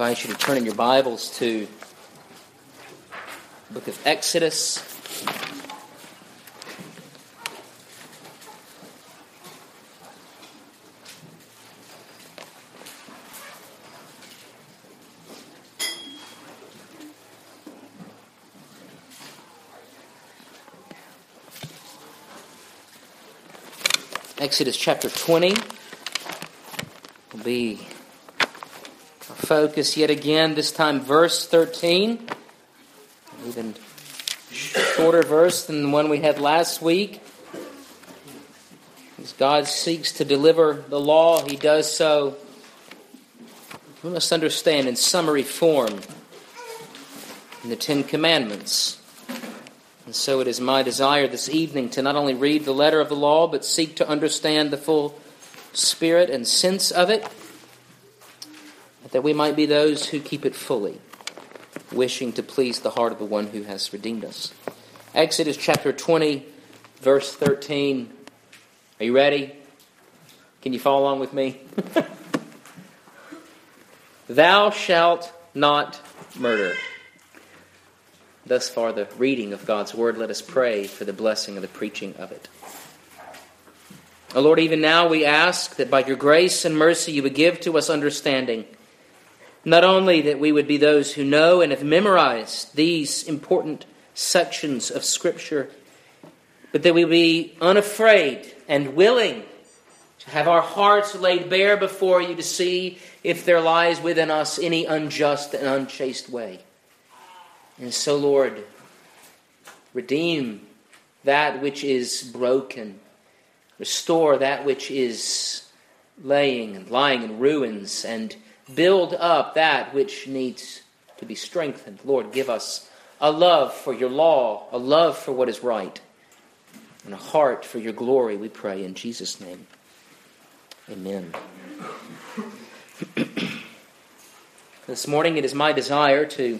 invite you to turn in your Bibles to the book of Exodus. Exodus chapter 20 will be our focus yet again, this time verse 13. Even shorter verse than the one we had last week. As God seeks to deliver the law, He does so, we must understand, in summary form, in the Ten Commandments. And so it is my desire this evening to not only read the letter of the law, but seek to understand the full spirit and sense of it, that we might be those who keep it fully, wishing to please the heart of the one who has redeemed us. Exodus chapter 20, verse 13. Are you ready? Can you follow along with me? Thou shalt not murder. Thus far the reading of God's Word. Let us pray for the blessing of the preaching of it. O Lord, even now we ask that by your grace and mercy you would give to us understanding. Not only that we would be those who know and have memorized these important sections of Scripture, but that we would be unafraid and willing to have our hearts laid bare before you to see if there lies within us any unjust and unchaste way. And so, Lord, redeem that which is broken. Restore that which is lying in ruins, and build up that which needs to be strengthened. Lord, give us a love for your law, a love for what is right, and a heart for your glory, we pray in Jesus' name. Amen. This morning it is my desire to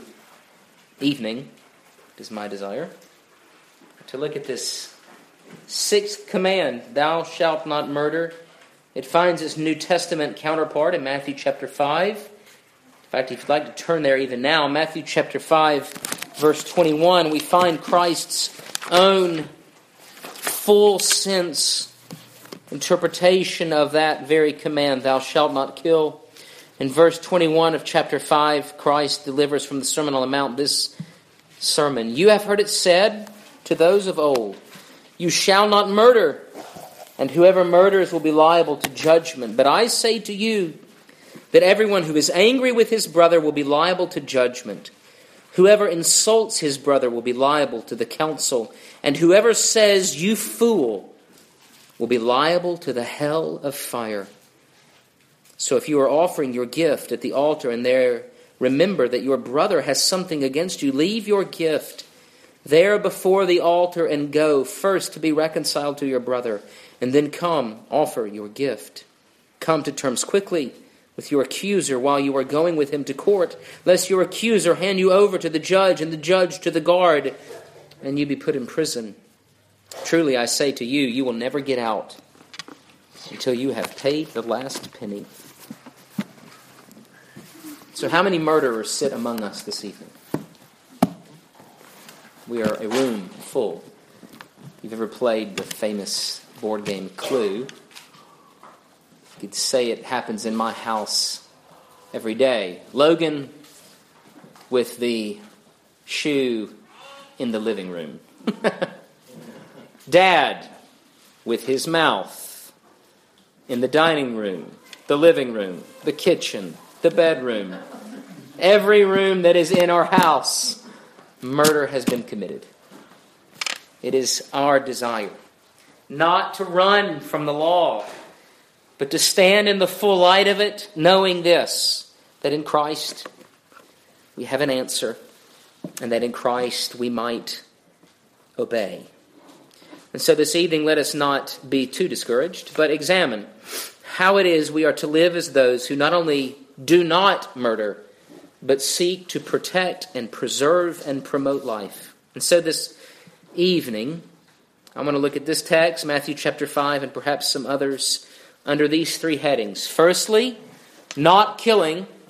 look at this sixth command, thou shalt not murder. It finds its New Testament counterpart in Matthew chapter 5. In fact, if you'd like to turn there even now, Matthew chapter 5, verse 21, we find Christ's own full sense interpretation of that very command, thou shalt not kill. In verse 21 of chapter 5, Christ delivers from the Sermon on the Mount this sermon. You have heard it said to those of old, you shall not murder, and whoever murders will be liable to judgment. But I say to you that everyone who is angry with his brother will be liable to judgment. Whoever insults his brother will be liable to the council, and whoever says, you fool, will be liable to the hell of fire. So if you are offering your gift at the altar and there remember that your brother has something against you, leave your gift there before the altar and go first to be reconciled to your brother, and then come offer your gift. Come to terms quickly with your accuser while you are going with him to court, lest your accuser hand you over to the judge and the judge to the guard, and you be put in prison. Truly I say to you, you will never get out until you have paid the last penny. So how many murderers sit among us this evening? We are a room full. If you've ever played the famous board game Clue, you could say it happens in my house every day. Logan with the shoe in the living room. Dad with his mouth in the dining room, the living room, the kitchen, the bedroom. Every room that is in our house, murder has been committed. It is our desire not to run from the law, but to stand in the full light of it, knowing this, that in Christ we have an answer, and that in Christ we might obey. And so this evening, let us not be too discouraged, but examine how it is we are to live as those who not only do not murder, but seek to protect and preserve and promote life. And so this evening, I want to look at this text, Matthew chapter 5, and perhaps some others under these three headings. Firstly, not killing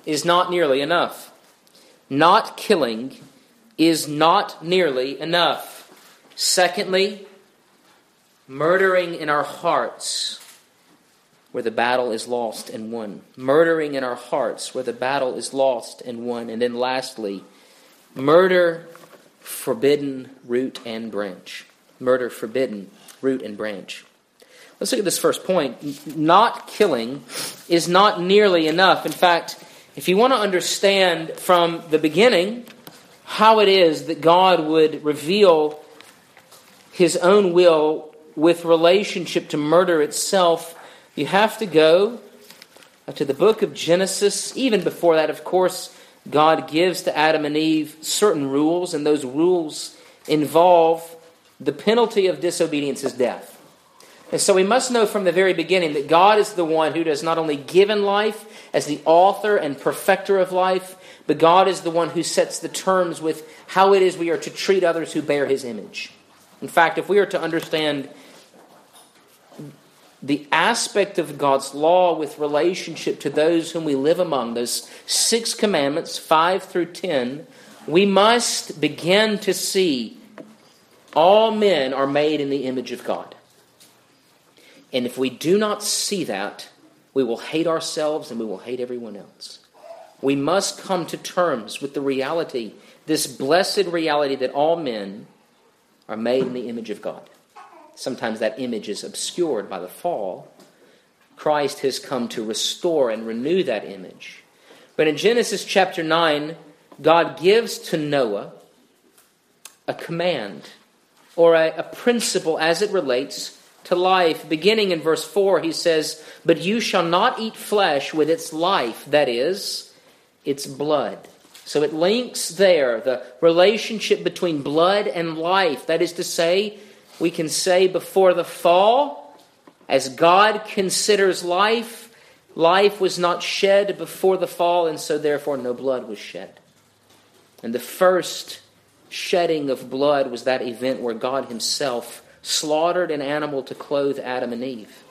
is not nearly enough. Not killing is not nearly enough. Secondly, murdering in our hearts where the battle is lost and won. Murdering in our hearts where the battle is lost and won. And then lastly, murder forbidden root and branch. Murder forbidden root and branch. Let's look at this first point. Not killing is not nearly enough. In fact, if you want to understand from the beginning how it is that God would reveal His own will with relationship to murder itself, you have to go to the book of Genesis. Even before that, of course, God gives to Adam and Eve certain rules, and those rules involve the penalty of disobedience is death. And so we must know from the very beginning that God is the one who does not only give in life as the author and perfecter of life, but God is the one who sets the terms with how it is we are to treat others who bear His image. In fact, if we are to understand the aspect of God's law with relationship to those whom we live among, those 6 commandments, 5 through 10, we must begin to see all men are made in the image of God. And if we do not see that, we will hate ourselves and we will hate everyone else. We must come to terms with the reality, this blessed reality that all men are made in the image of God. Sometimes that image is obscured by the fall. Christ has come to restore and renew that image. But in Genesis chapter 9, God gives to Noah a command or a principle as it relates to life. Beginning in verse 4, he says, "But you shall not eat flesh with its life, that is, its blood." So it links there the relationship between blood and life. That is to say, we can say before the fall, as God considers life, life was not shed before the fall, and so therefore no blood was shed. And the first shedding of blood was that event where God Himself slaughtered an animal to clothe Adam and Eve.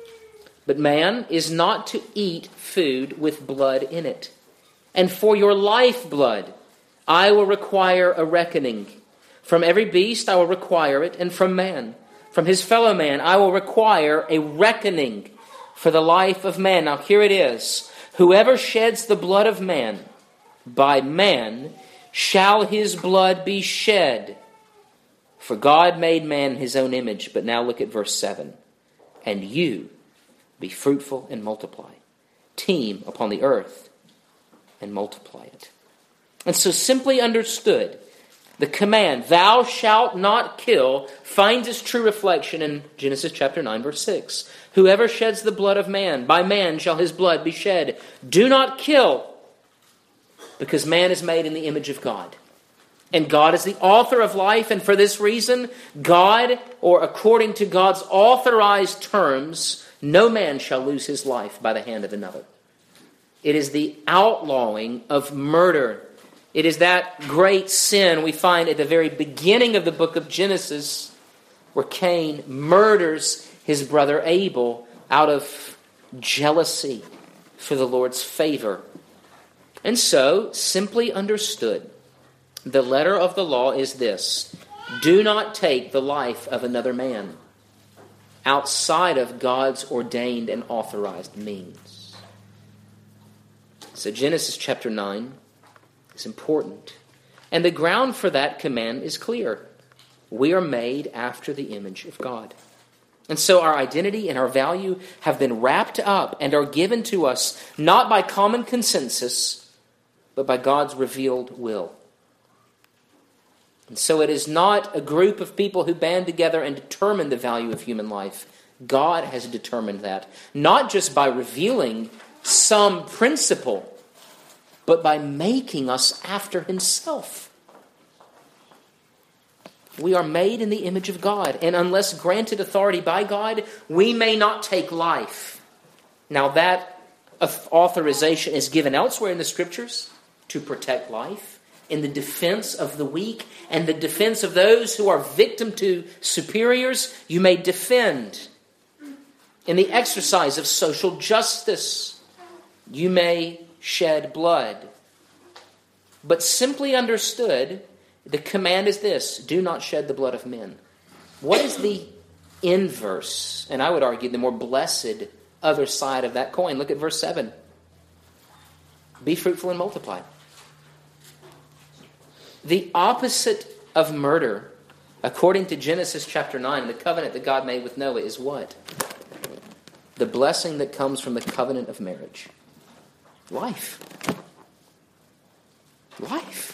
But man is not to eat food with blood in it. And for your lifeblood, I will require a reckoning. From every beast I will require it, and from man, from his fellow man, I will require a reckoning for the life of man. Now here it is. Whoever sheds the blood of man, by man shall his blood be shed. For God made man in His own image. But now look at verse 7. And you be fruitful and multiply. Teem upon the earth and multiply it. And so simply understood, the command, thou shalt not kill, finds its true reflection in Genesis chapter 9, verse 6. Whoever sheds the blood of man, by man shall his blood be shed. Do not kill, because man is made in the image of God. And God is the author of life, and for this reason, God, or according to God's authorized terms, no man shall lose his life by the hand of another. It is the outlawing of murder. It is that great sin we find at the very beginning of the book of Genesis, where Cain murders his brother Abel out of jealousy for the Lord's favor. And so, simply understood, the letter of the law is this: do not take the life of another man outside of God's ordained and authorized means. So Genesis chapter 9 is important. And the ground for that command is clear. We are made after the image of God. And so our identity and our value have been wrapped up and are given to us not by common consensus, but by God's revealed will. And so it is not a group of people who band together and determine the value of human life. God has determined that, not just by revealing some principle, but by making us after Himself. We are made in the image of God, and unless granted authority by God, we may not take life. Now that authorization is given elsewhere in the Scriptures to protect life, in the defense of the weak and the defense of those who are victim to superiors. You may defend. In the exercise of social justice, you may shed blood. But simply understood, the command is this: do not shed the blood of men. What is the inverse, and I would argue the more blessed other side of that coin? Look at verse 7. Be fruitful and multiply. The opposite of murder, according to Genesis chapter 9, the covenant that God made with Noah, is what? The blessing that comes from the covenant of marriage. Life. Life.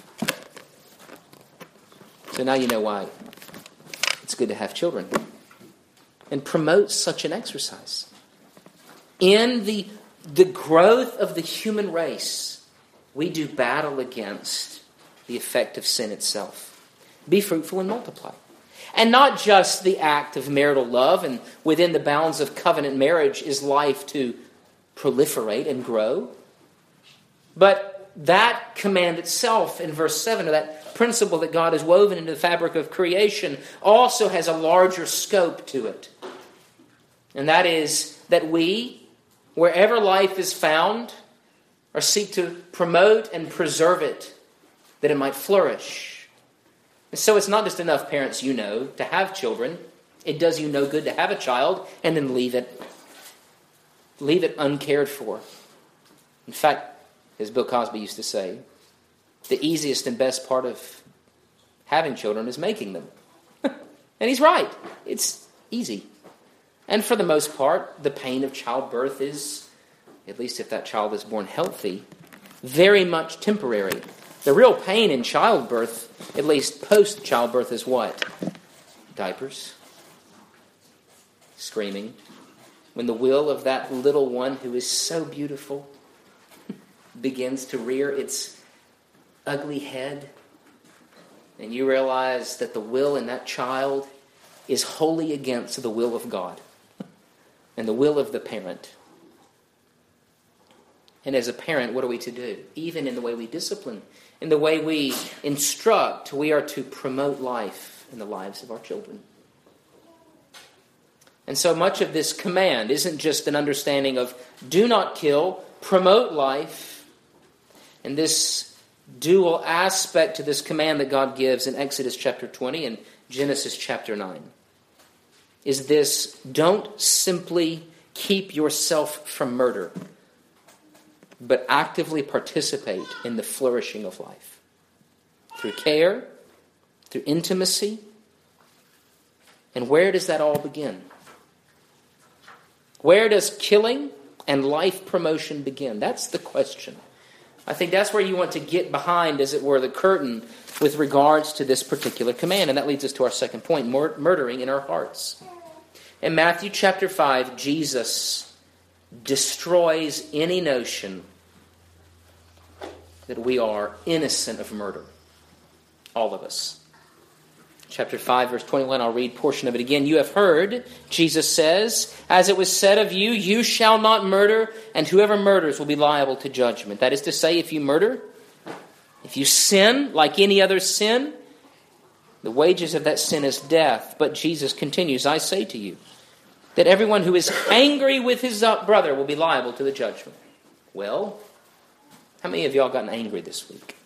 So now you know why it's good to have children. And promote such an exercise. In the growth of the human race, we do battle against the effect of sin itself. Be fruitful and multiply. And not just the act of marital love, and within the bounds of covenant marriage is life to proliferate and grow. But that command itself in verse 7, or that principle that God has woven into the fabric of creation, also has a larger scope to it. And that is that we, wherever life is found, or seek to promote and preserve it, that it might flourish. And so it's not just enough, parents, to have children. It does you no good to have a child and then leave it uncared for. In fact, as Bill Cosby used to say, the easiest and best part of having children is making them. And he's right. It's easy. And for the most part, the pain of childbirth is, at least if that child is born healthy, very much temporary. The real pain in childbirth, at least post-childbirth, is what? Diapers. Screaming. When the will of that little one who is so beautiful begins to rear its ugly head, and you realize that the will in that child is wholly against the will of God and the will of the parent. And as a parent, what are we to do? Even in the way we discipline, in the way we instruct, we are to promote life in the lives of our children. And so much of this command isn't just an understanding of do not kill, promote life. And this dual aspect to this command that God gives in Exodus chapter 20 and Genesis chapter 9 is this: don't simply keep yourself from murder, but actively participate in the flourishing of life. Through care, through intimacy. And where does that all begin? Where does killing and life promotion begin? That's the question. I think that's where you want to get behind, as it were, the curtain with regards to this particular command. And that leads us to our second point, murdering in our hearts. In Matthew chapter 5, Jesus destroys any notion that we are innocent of murder. All of us. Chapter 5, verse 21, I'll read a portion of it again. You have heard, Jesus says, as it was said of you, you shall not murder, and whoever murders will be liable to judgment. That is to say, if you murder, if you sin like any other sin, the wages of that sin is death. But Jesus continues, I say to you, that everyone who is angry with his brother will be liable to the judgment. Well, how many of y'all gotten angry this week?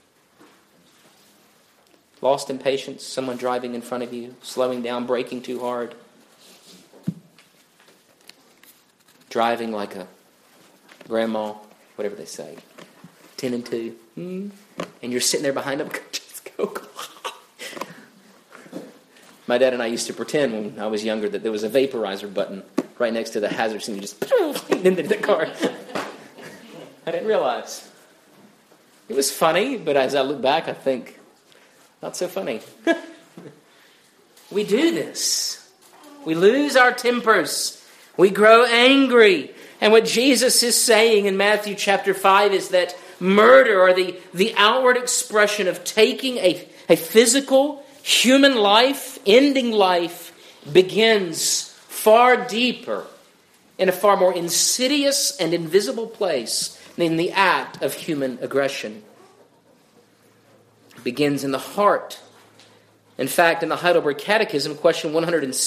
Lost in patience, someone driving in front of you, slowing down, braking too hard. Driving like a grandma, whatever they say. 10 and 2. And you're sitting there behind them. Just go. My dad and I used to pretend when I was younger that there was a vaporizer button right next to the hazard sign. You just into the car. I didn't realize. It was funny, but as I look back, I think, not so funny. We do this. We lose our tempers. We grow angry. And what Jesus is saying in Matthew chapter 5 is that murder, or the outward expression of taking a physical, human life, ending life, begins far deeper, in a far more insidious and invisible place than the act of human aggression. It begins in the heart. In fact, in the Heidelberg Catechism, question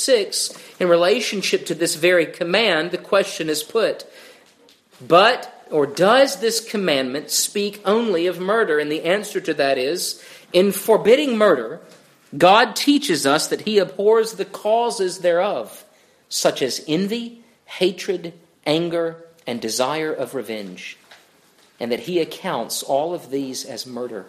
106, in relationship to this very command, the question is put, but or does this commandment speak only of murder? And the answer to that is, in forbidding murder, God teaches us that he abhors the causes thereof, such as envy, hatred, anger, and desire of revenge, and that he accounts all of these as murder.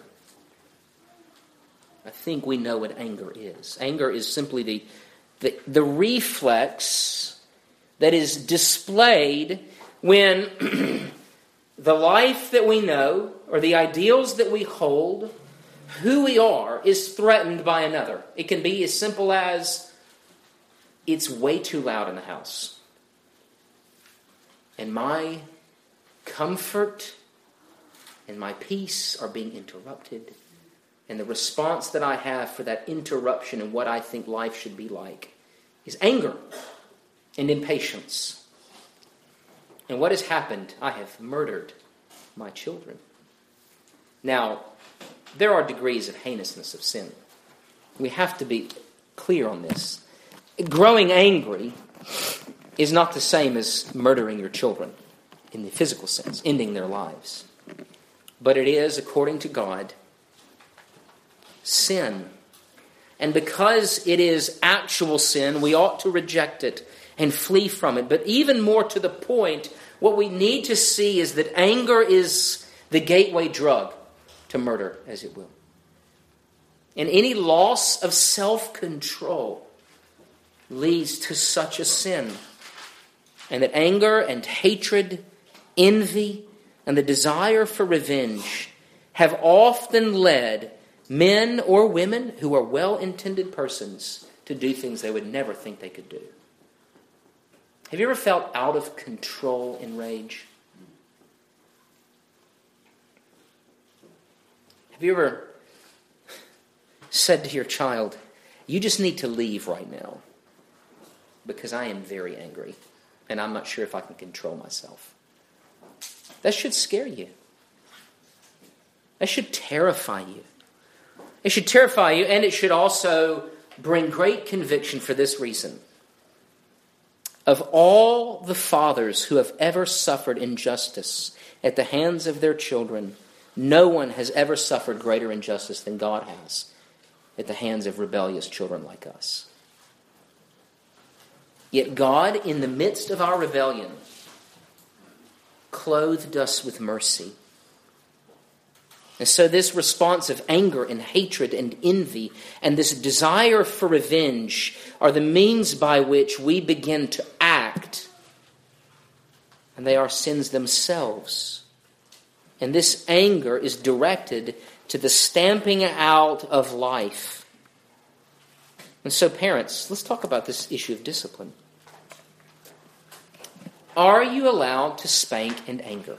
I think we know what anger is. Anger is simply the reflex that is displayed when the life that we know, or the ideals that we hold, who we are, is threatened by another. It can be as simple as, it's way too loud in the house, and my comfort and my peace are being interrupted. And the response that I have for that interruption and what I think life should be like is anger and impatience. And what has happened? I have murdered my children. Now, there are degrees of heinousness of sin. We have to be clear on this. Growing angry is not the same as murdering your children in the physical sense, ending their lives. But it is, according to God, sin. And because it is actual sin, we ought to reject it and flee from it. But even more to the point, what we need to see is that anger is the gateway drug to murder, as it will. And any loss of self-control leads to such a sin. And that anger and hatred, envy, and the desire for revenge have often led men or women who are well-intended persons to do things they would never think they could do. Have you ever felt out of control in rage? Have you ever said to your child, you just need to leave right now because I am very angry and I'm not sure if I can control myself? That should scare you. That should terrify you. It should terrify you, and it should also bring great conviction for this reason. Of all the fathers who have ever suffered injustice at the hands of their children, no one has ever suffered greater injustice than God has at the hands of rebellious children like us. Yet God, in the midst of our rebellion, clothed us with mercy. And so this response of anger and hatred and envy and this desire for revenge are the means by which we begin to act. And they are sins themselves. And this anger is directed to the stamping out of life. And so parents, let's talk about this issue of discipline. Are you allowed to spank in anger?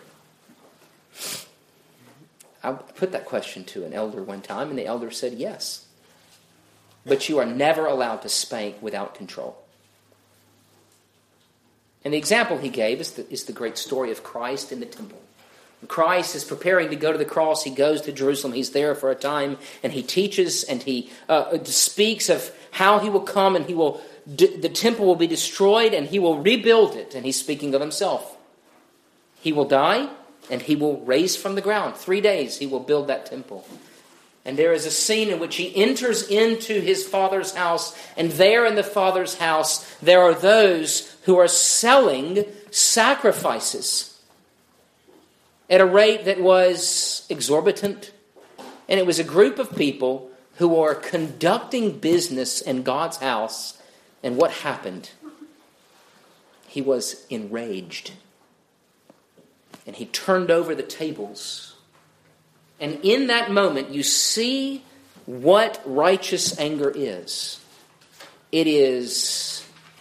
I put that question to an elder one time, and the elder said yes. But you are never allowed to spank without control. And the example he gave is the great story of Christ in the temple. When Christ is preparing to go to the cross, he goes to Jerusalem. He's there for a time, and he teaches, and he speaks of how he will come, and the temple will be destroyed, and he will rebuild it. And he's speaking of himself. He will die, and he will raise from the ground. 3 days he will build that temple. And there is a scene in which he enters into his Father's house. And there in the Father's house, there are those who are selling sacrifices at a rate that was exorbitant. And it was a group of people who were conducting business in God's house. And what happened? He was enraged. And he turned over the tables. And in that moment, you see what righteous anger is. It is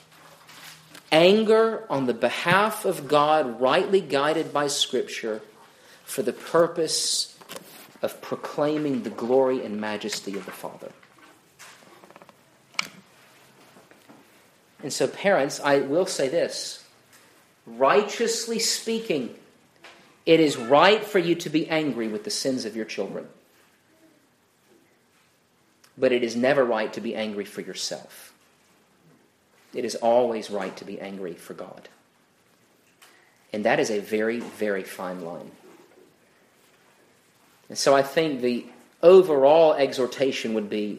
anger on the behalf of God, rightly guided by Scripture, for the purpose of proclaiming the glory and majesty of the Father. And so, parents, I will say this. Righteously speaking, it is right for you to be angry with the sins of your children. But it is never right to be angry for yourself. It is always right to be angry for God. And that is a very, very fine line. And so I think the overall exhortation would be,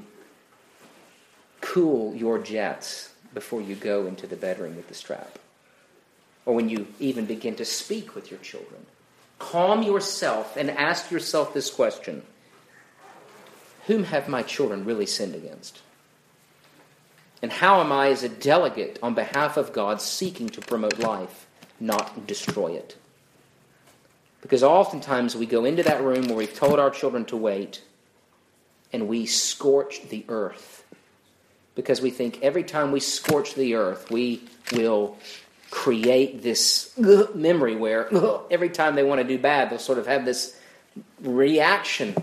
cool your jets before you go into the bedroom with the strap. Or when you even begin to speak with your children. Calm yourself and ask yourself this question: whom have my children really sinned against? And how am I, as a delegate on behalf of God, seeking to promote life, not destroy it? Because oftentimes we go into that room where we've told our children to wait, and we scorch the earth. Because we think every time we scorch the earth, we will create this memory where every time they want to do bad, they'll sort of have this reaction.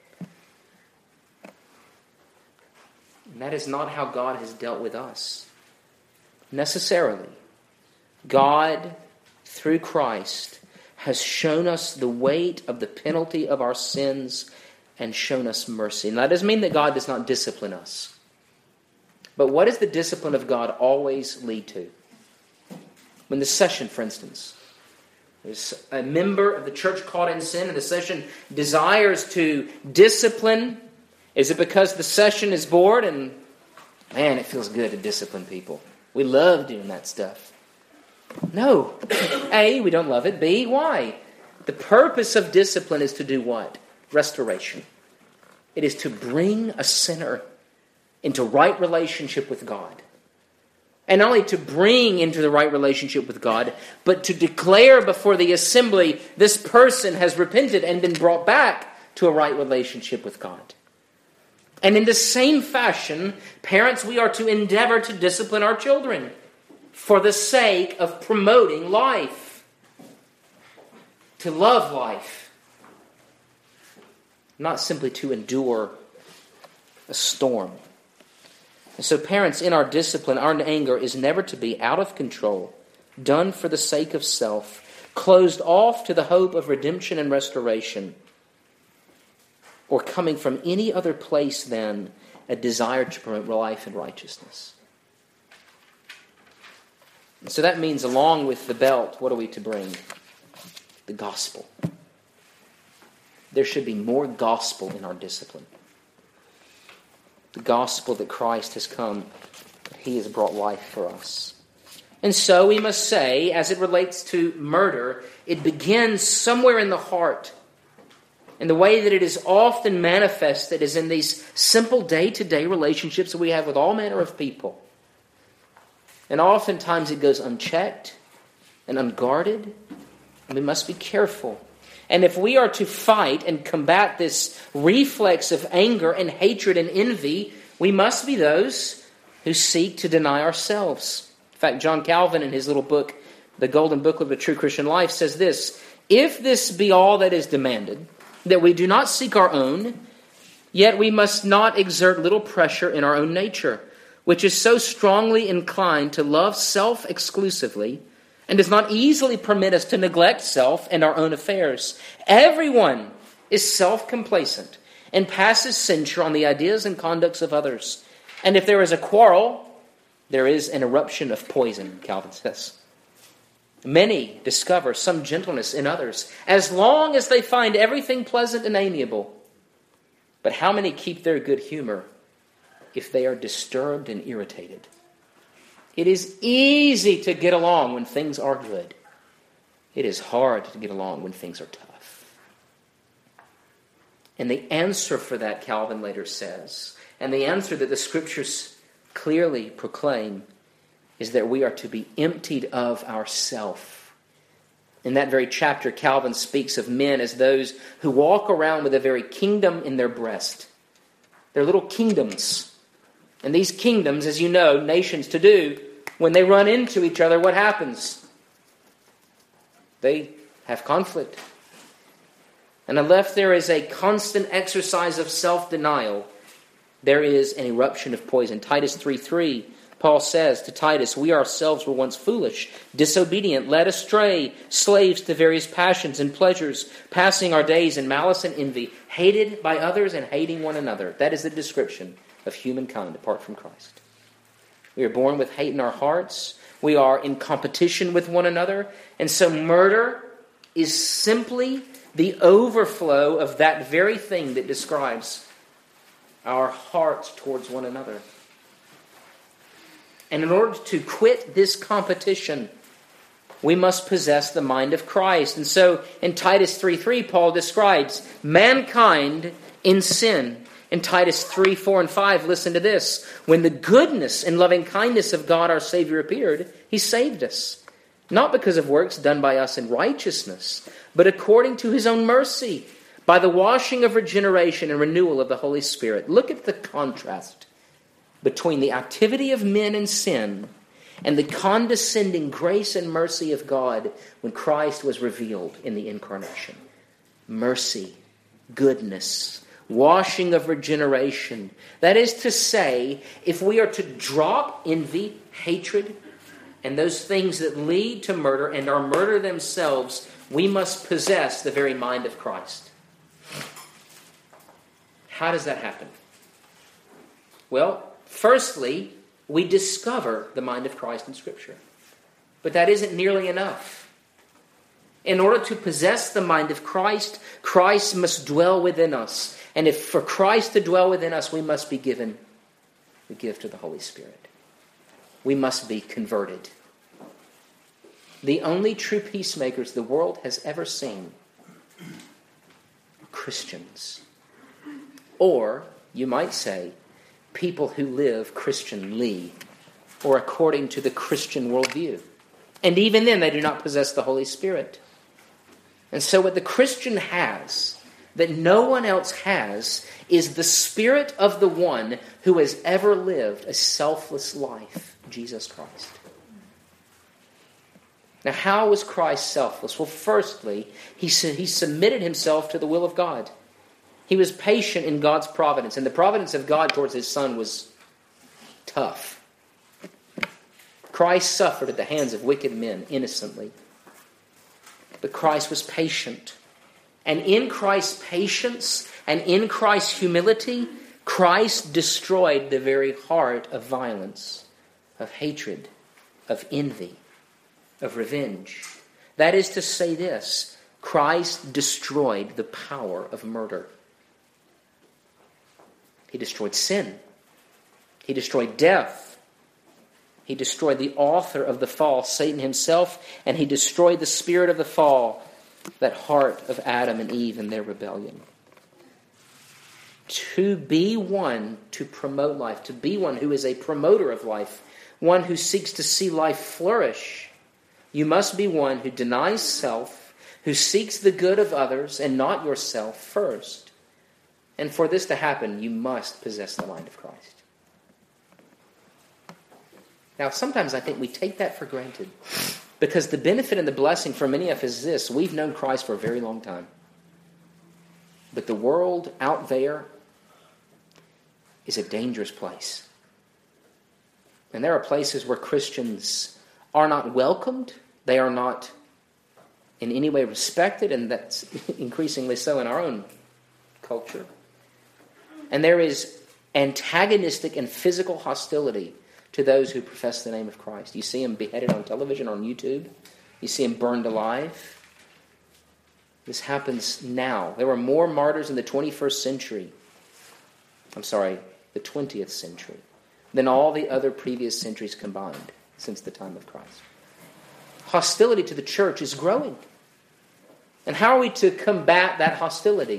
And that is not how God has dealt with us, necessarily. God, through Christ, has shown us the weight of the penalty of our sins and shown us mercy. And that doesn't mean that God does not discipline us. But what does the discipline of God always lead to? When the session, for instance, there's a member of the church caught in sin, and the session desires to discipline. Is it because the session is bored and, man, it feels good to discipline people? We love doing that stuff. No. A, we don't love it. B, why? The purpose of discipline is to do what? Restoration. It is to bring a sinner into right relationship with God. And not only to bring into the right relationship with God, but to declare before the assembly, this person has repented and been brought back to a right relationship with God. And in the same fashion, parents, we are to endeavor to discipline our children for the sake of promoting life, to love life, not simply to endure a storm. And so parents, in our discipline, our anger is never to be out of control, done for the sake of self, closed off to the hope of redemption and restoration, or coming from any other place than a desire to promote life and righteousness. And so that means, along with the belt, what are we to bring? The gospel. There should be more gospel in our discipline. The gospel that Christ has come, He has brought life for us. And so we must say, as it relates to murder, it begins somewhere in the heart. And the way that it is often manifested is in these simple day-to-day relationships that we have with all manner of people. And oftentimes it goes unchecked and unguarded. And we must be careful. And if we are to fight and combat this reflex of anger and hatred and envy, we must be those who seek to deny ourselves. In fact, John Calvin, in his little book, The Golden Booklet of a True Christian Life, says this: if this be all that is demanded, that we do not seek our own, yet we must not exert little pressure in our own nature, which is so strongly inclined to love self exclusively, and does not easily permit us to neglect self and our own affairs. Everyone is self-complacent and passes censure on the ideas and conducts of others. And if there is a quarrel, there is an eruption of poison, Calvin says. Many discover some gentleness in others, as long as they find everything pleasant and amiable. But how many keep their good humor if they are disturbed and irritated? It is easy to get along when things are good. It is hard to get along when things are tough. And the answer for that, Calvin later says, and the answer that the Scriptures clearly proclaim, is that we are to be emptied of ourself. In that very chapter, Calvin speaks of men as those who walk around with a very kingdom in their breast. They're little kingdoms. And these kingdoms, as you know, nations to do, when they run into each other, what happens? They have conflict. And unless there is a constant exercise of self-denial, there is an eruption of poison. Titus 3:3, Paul says to Titus, we ourselves were once foolish, disobedient, led astray, slaves to various passions and pleasures, passing our days in malice and envy, hated by others and hating one another. That is the description of humankind apart from Christ. We are born with hate in our hearts. We are in competition with one another. And so murder is simply the overflow of that very thing that describes our hearts towards one another. And in order to quit this competition, we must possess the mind of Christ. And so in Titus 3:3, Paul describes mankind in sin. In Titus 3:4 and 5, listen to this. When the goodness and loving kindness of God our Savior appeared, He saved us. Not because of works done by us in righteousness, but according to His own mercy, by the washing of regeneration and renewal of the Holy Spirit. Look at the contrast between the activity of men in sin and the condescending grace and mercy of God when Christ was revealed in the incarnation. Mercy, goodness, washing of regeneration. That is to say, if we are to drop envy, hatred, and those things that lead to murder and are murder themselves, we must possess the very mind of Christ. How does that happen? Well, firstly, we discover the mind of Christ in Scripture. But that isn't nearly enough. In order to possess the mind of Christ, Christ must dwell within us. And if for Christ to dwell within us, we must be given the gift of the Holy Spirit. We must be converted. The only true peacemakers the world has ever seen are Christians. Or, you might say, people who live Christianly, or according to the Christian worldview. And even then, they do not possess the Holy Spirit. And so what the Christian has, that no one else has, is the Spirit of the one who has ever lived a selfless life, Jesus Christ. Now, how was Christ selfless? Well, firstly, he submitted himself to the will of God. He was patient in God's providence, and the providence of God towards His Son was tough. Christ suffered at the hands of wicked men innocently. But Christ was patient. And in Christ's patience and in Christ's humility, Christ destroyed the very heart of violence, of hatred, of envy, of revenge. That is to say this, Christ destroyed the power of murder. He destroyed sin. He destroyed death. He destroyed the author of the fall, Satan himself, and he destroyed the spirit of the fall, that heart of Adam and Eve in their rebellion. To be one to promote life, to be one who is a promoter of life, one who seeks to see life flourish, you must be one who denies self, who seeks the good of others and not yourself first. And for this to happen, you must possess the mind of Christ. Now, sometimes I think we take that for granted, because the benefit and the blessing for many of us is this: we've known Christ for a very long time. But the world out there is a dangerous place. And there are places where Christians are not welcomed, they are not in any way respected, and that's increasingly so in our own culture. And there is antagonistic and physical hostility to those who profess the name of Christ. You see them beheaded on television, on YouTube. You see them burned alive. This happens now. There were more martyrs in the 21st century. The 20th century, than all the other previous centuries combined since the time of Christ. Hostility to the church is growing. And how are we to combat that hostility?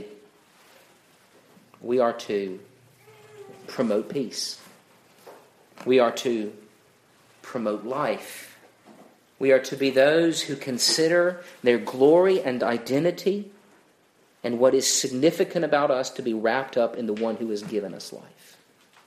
We are to promote peace. We are to promote life. We are to be those who consider their glory and identity and what is significant about us to be wrapped up in the one who has given us life.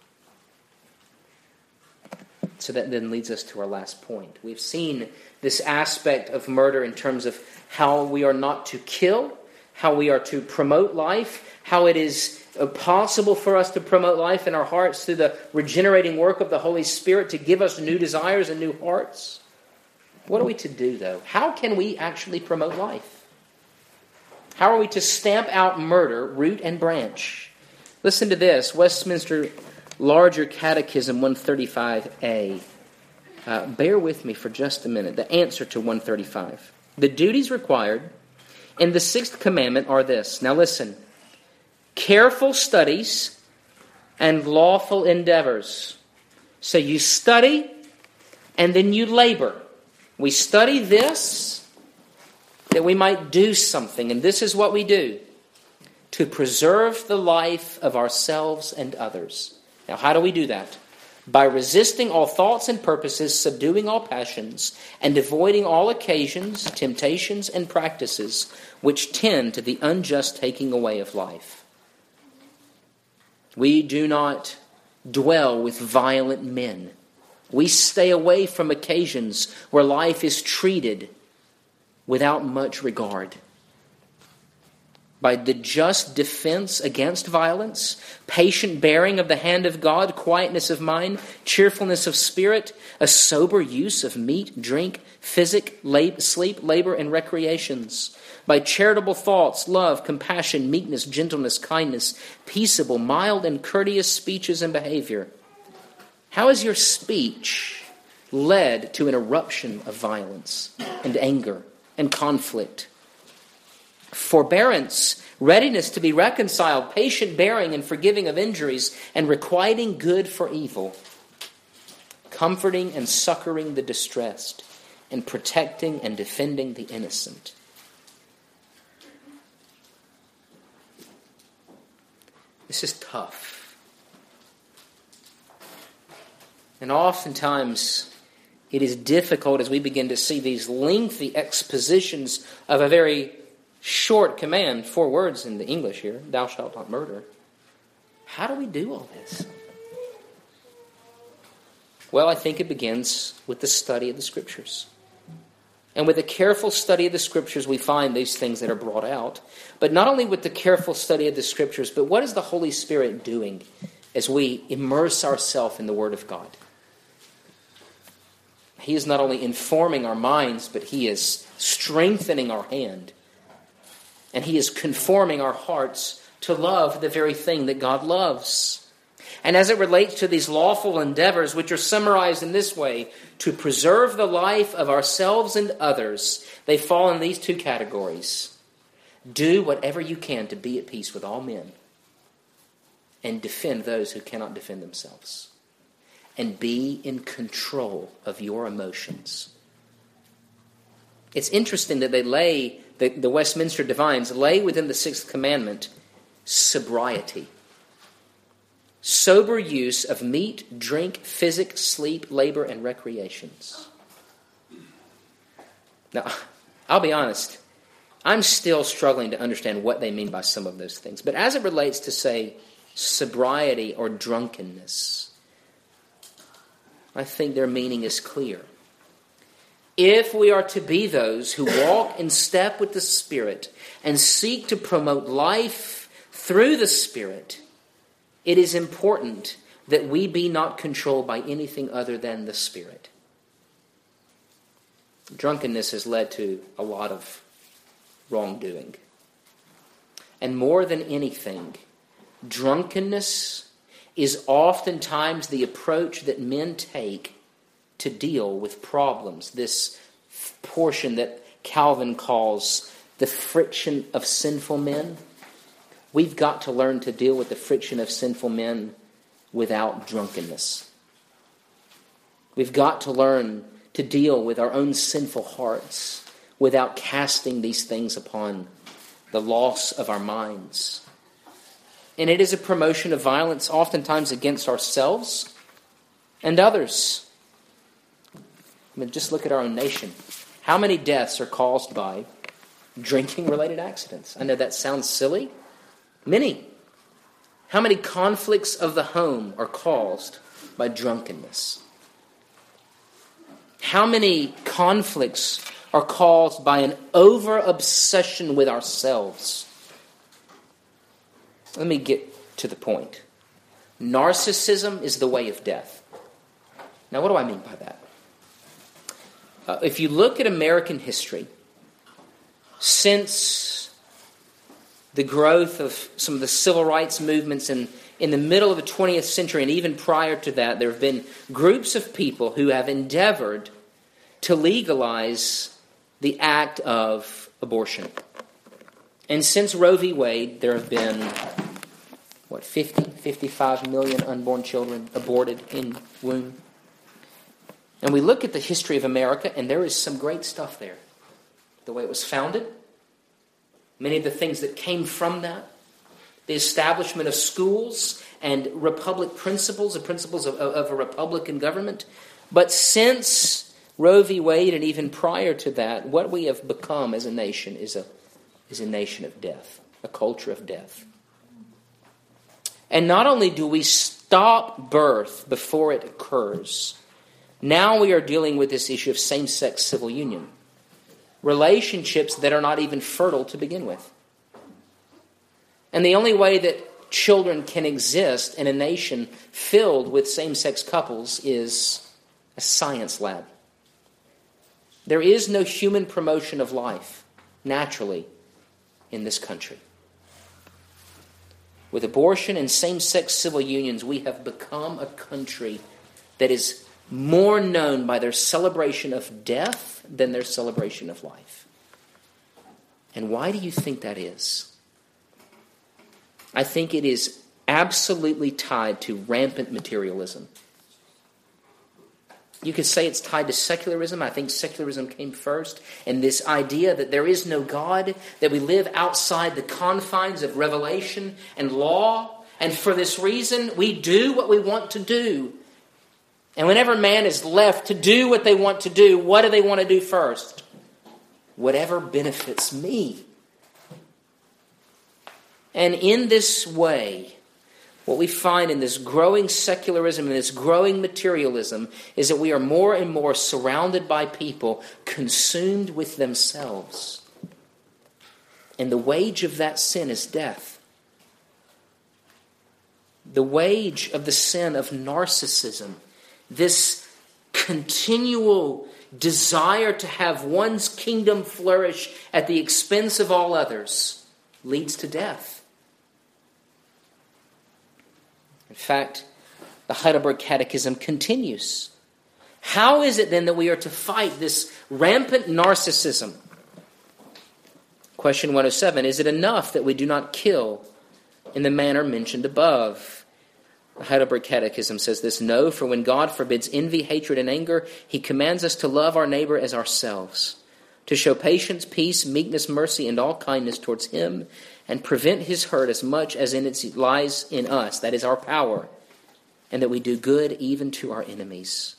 So that then leads us to our last point. We've seen this aspect of murder in terms of how we are not to kill, how we are to promote life, how it is possible for us to promote life in our hearts through the regenerating work of the Holy Spirit to give us new desires and new hearts. What are we to do, though? How can we actually promote life? How are we to stamp out murder, root and branch? Listen to this. Westminster Larger Catechism 135a. Bear with me for just a minute. The answer to 135. The duties required in the sixth commandment are this. Now listen. Careful studies and lawful endeavors. So you study and then you labor. We study this that we might do something. And this is what we do. To preserve the life of ourselves and others. Now how do we do that? By resisting all thoughts and purposes, subduing all passions, and avoiding all occasions, temptations, and practices which tend to the unjust taking away of life. We do not dwell with violent men. We stay away from occasions where life is treated without much regard. By the just defense against violence, patient bearing of the hand of God, quietness of mind, cheerfulness of spirit, a sober use of meat, drink, sleep, labor, and recreations. By charitable thoughts, love, compassion, meekness, gentleness, kindness, peaceable, mild, and courteous speeches and behavior. How is your speech led to an eruption of violence and anger and conflict? Forbearance, readiness to be reconciled, patient bearing and forgiving of injuries, and requiting good for evil, comforting and succoring the distressed, and protecting and defending the innocent. This is tough. And oftentimes it is difficult as we begin to see these lengthy expositions of a very short command, 4 words in the English here, thou shalt not murder. How do we do all this? Well, I think it begins with the study of the Scriptures. And with a careful study of the Scriptures, we find these things that are brought out. But not only with the careful study of the Scriptures, but what is the Holy Spirit doing as we immerse ourselves in the Word of God? He is not only informing our minds, but He is strengthening our hand. And He is conforming our hearts to love the very thing that God loves. And as it relates to these lawful endeavors, which are summarized in this way, to preserve the life of ourselves and others, they fall in these 2 categories. Do whatever you can to be at peace with all men, and defend those who cannot defend themselves. And be in control of your emotions. It's interesting that they lay, the Westminster Divines lay within the 6th commandment, sobriety. Sober use of meat, drink, physic, sleep, labor, and recreations. Now, I'll be honest. I'm still struggling to understand what they mean by some of those things. But as it relates to, say, sobriety or drunkenness, I think their meaning is clear. If we are to be those who walk in step with the Spirit and seek to promote life through the Spirit, it is important that we be not controlled by anything other than the Spirit. Drunkenness has led to a lot of wrongdoing. And more than anything, drunkenness is oftentimes the approach that men take to deal with problems. This portion that Calvin calls the friction of sinful men. We've got to learn to deal with the friction of sinful men without drunkenness. We've got to learn to deal with our own sinful hearts without casting these things upon the loss of our minds. And it is a promotion of violence oftentimes against ourselves and others. I mean, just look at our own nation. How many deaths are caused by drinking-related accidents? I know that sounds silly. Many. How many conflicts of the home are caused by drunkenness? How many conflicts are caused by an over-obsession with ourselves? Let me get to the point. Narcissism is the way of death. Now, what do I mean by that? If you look at American history, since the growth of some of the civil rights movements and in the middle of the 20th century and even prior to that, there have been groups of people who have endeavored to legalize the act of abortion. And since Roe v. Wade, there have been, 55 million unborn children aborted in womb. And we look at the history of America, and there is some great stuff there. The way it was founded, many of the things that came from that, the establishment of schools and republic principles, the principles of a republican government. But since Roe v. Wade and even prior to that, what we have become as a nation is a nation of death, a culture of death. And not only do we stop birth before it occurs, now we are dealing with this issue of same-sex civil union. Relationships that are not even fertile to begin with. And the only way that children can exist in a nation filled with same-sex couples is a science lab. There is no human promotion of life, naturally, in this country. With abortion and same-sex civil unions, we have become a country that is more known by their celebration of death than their celebration of life. And why do you think that is? I think it is absolutely tied to rampant materialism. You could say it's tied to secularism. I think secularism came first. And this idea that there is no God, that we live outside the confines of revelation and law. And for this reason, we do what we want to do. And whenever man is left to do what they want to do, what do they want to do first? Whatever benefits me. And in this way, what we find in this growing secularism and this growing materialism is that we are more and more surrounded by people consumed with themselves. And the wage of that sin is death. The wage of the sin of narcissism, this continual desire to have one's kingdom flourish at the expense of all others, leads to death. In fact, the Heidelberg Catechism continues. How is it then that we are to fight this rampant narcissism? Question 107, is it enough that we do not kill in the manner mentioned above? The Heidelberg Catechism says this, no, for when God forbids envy, hatred, and anger, he commands us to love our neighbor as ourselves, to show patience, peace, meekness, mercy, and all kindness towards him, and prevent his hurt as much as it lies in us, that is our power, and that we do good even to our enemies.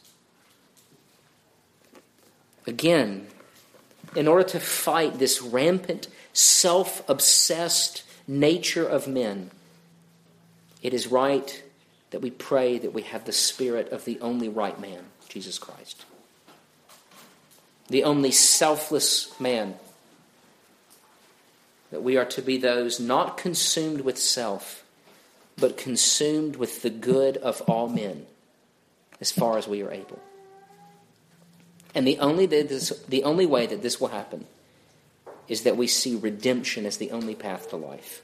Again, in order to fight this rampant, self-obsessed nature of men, it is right that we pray that we have the spirit of the only right man, Jesus Christ. The only selfless man. That we are to be those not consumed with self, but consumed with the good of all men, as far as we are able. And the only way that this will happen is that we see redemption as the only path to life.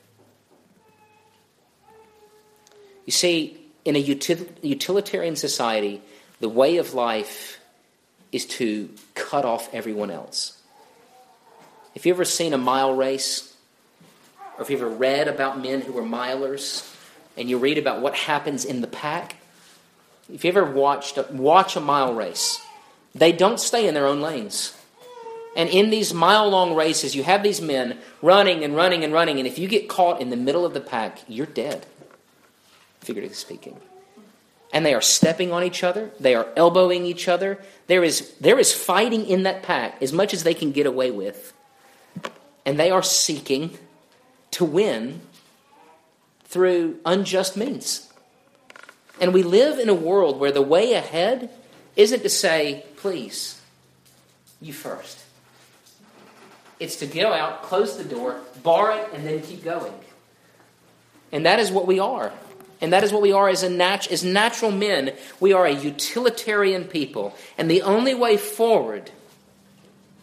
You see, in a utilitarian society, the way of life is to cut off everyone else. If you've ever seen a mile race, or if you've ever read about men who are milers, and you read about what happens in the pack, if you ever watch a mile race, they don't stay in their own lanes. And in these mile-long races, you have these men running and running and running, and if you get caught in the middle of the pack, you're dead, figuratively speaking. And they are stepping on each other. They are elbowing each other. There is fighting in that pack as much as they can get away with. And they are seeking to win through unjust means. And we live in a world where the way ahead isn't to say, please, you first. It's to go out, close the door, bar it, and then keep going. And that is what we are. And that is what we are as natural men. We are a utilitarian people. And the only way forward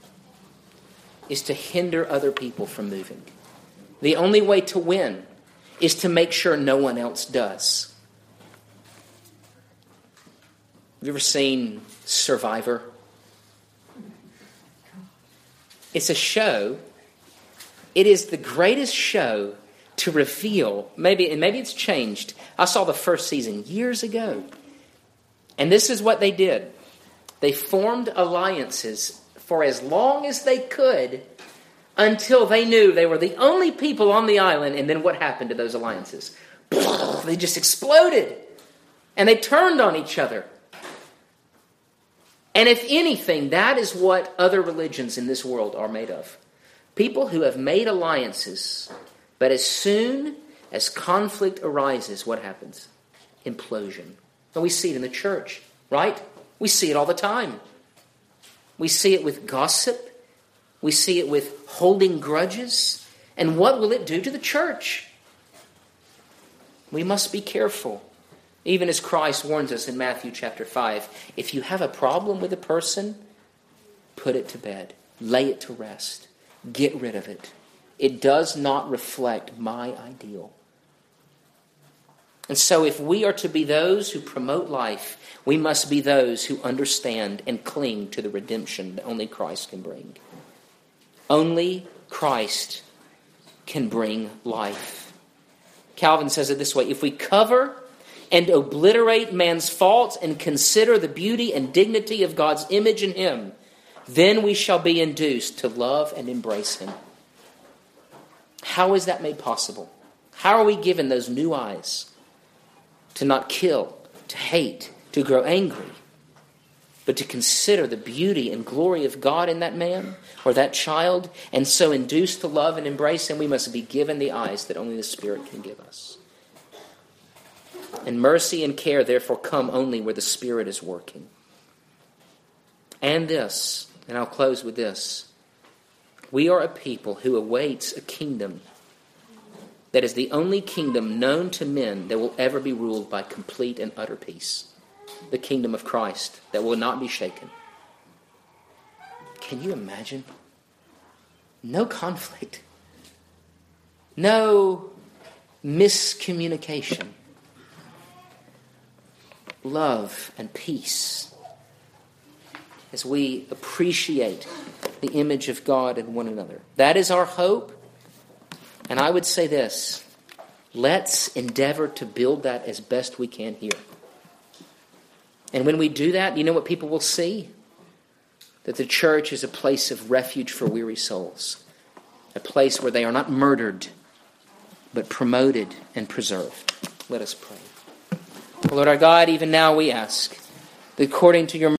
is to hinder other people from moving. The only way to win is to make sure no one else does. Have you ever seen Survivor? It's a show. It is the greatest show to reveal, maybe it's changed. I saw the first season years ago. And this is what they did. They formed alliances for as long as they could until they knew they were the only people on the island. And then what happened to those alliances? They just exploded. And they turned on each other. And if anything, that is what other religions in this world are made of. People who have made alliances, but as soon as conflict arises, what happens? Implosion. And we see it in the church, right? We see it all the time. We see it with gossip. We see it with holding grudges. And what will it do to the church? We must be careful. Even as Christ warns us in Matthew chapter 5, if you have a problem with a person, put it to bed. Lay it to rest. Get rid of it. It does not reflect my ideal. And so if we are to be those who promote life, we must be those who understand and cling to the redemption that only Christ can bring. Only Christ can bring life. Calvin says it this way: if we cover and obliterate man's faults and consider the beauty and dignity of God's image in him, then we shall be induced to love and embrace him. How is that made possible? How are we given those new eyes to not kill, to hate, to grow angry, but to consider the beauty and glory of God in that man or that child, and so induced to love and embrace him? We must be given the eyes that only the Spirit can give us. And mercy and care, therefore, come only where the Spirit is working. And this, and I'll close with this: we are a people who awaits a kingdom that is the only kingdom known to men that will ever be ruled by complete and utter peace. The kingdom of Christ that will not be shaken. Can you imagine? No conflict. No miscommunication. Love and peace as we appreciate the image of God in one another. That is our hope. And I would say this: let's endeavor to build that as best we can here. And when we do that, you know what people will see? That the church is a place of refuge for weary souls. A place where they are not murdered, but promoted and preserved. Let us pray. Lord our God, even now we ask that according to your